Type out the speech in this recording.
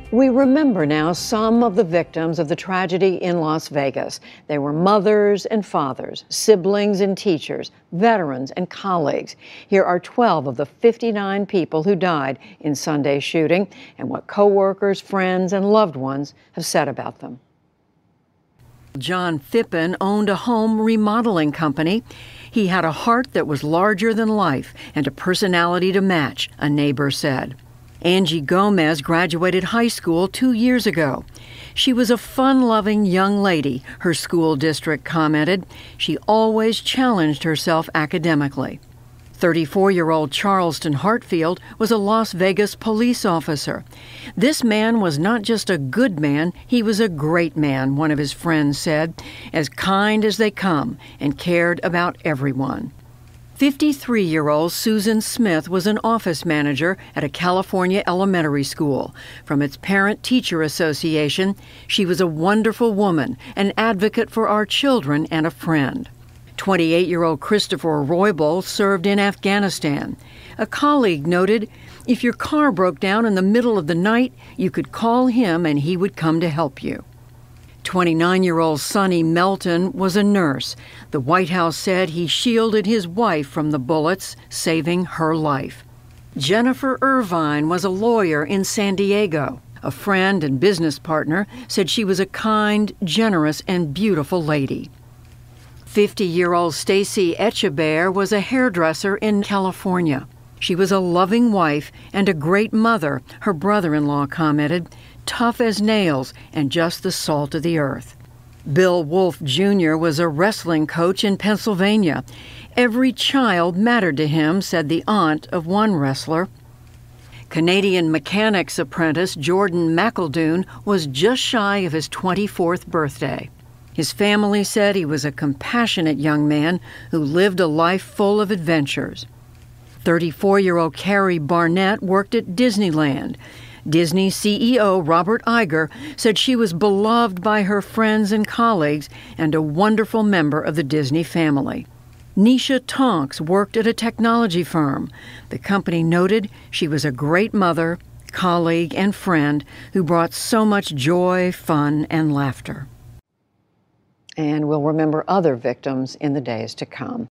We remember now some of the victims of the tragedy in Las Vegas. They were mothers and fathers, siblings and teachers, veterans and colleagues. Here are 12 of the 59 people who died in Sunday's shooting and what coworkers, friends, and loved ones have said about them. John Phippen owned a home remodeling company. He had a heart that was larger than life and a personality to match, a neighbor said. Angie Gomez graduated high school 2 years ago. She was a fun-loving young lady, her school district commented. She always challenged herself academically. 34-year-old Charleston Hartfield was a Las Vegas police officer. This man was not just a good man, he was a great man, one of his friends said, as kind as they come and cared about everyone. 53-year-old Susan Smith was an office manager at a California elementary school. From its Parent-Teacher Association, she was a wonderful woman, an advocate for our children, and a friend. 28-year-old Christopher Roybal served in Afghanistan. A colleague noted, if your car broke down in the middle of the night, you could call him and he would come to help you. 29-year-old Sonny Melton was a nurse. The White House said he shielded his wife from the bullets, saving her life. Jennifer Irvine was a lawyer in San Diego. A friend and business partner said she was a kind, generous, and beautiful lady. 50-year-old Stacy Etchebear was a hairdresser in California. She was a loving wife and a great mother, her brother-in-law commented, tough as nails and just the salt of the earth. Bill Wolf Jr. was a wrestling coach in Pennsylvania. Every child mattered to him, said the aunt of one wrestler. Canadian mechanics apprentice Jordan McEldoon was just shy of his 24th birthday. His family said he was a compassionate young man who lived a life full of adventures. 34-year-old Carrie Barnett worked at Disneyland. Disney CEO Robert Iger said she was beloved by her friends and colleagues and a wonderful member of the Disney family. Nisha Tonks worked at a technology firm. The company noted she was a great mother, colleague, and friend who brought so much joy, fun, and laughter. And we'll remember other victims in the days to come.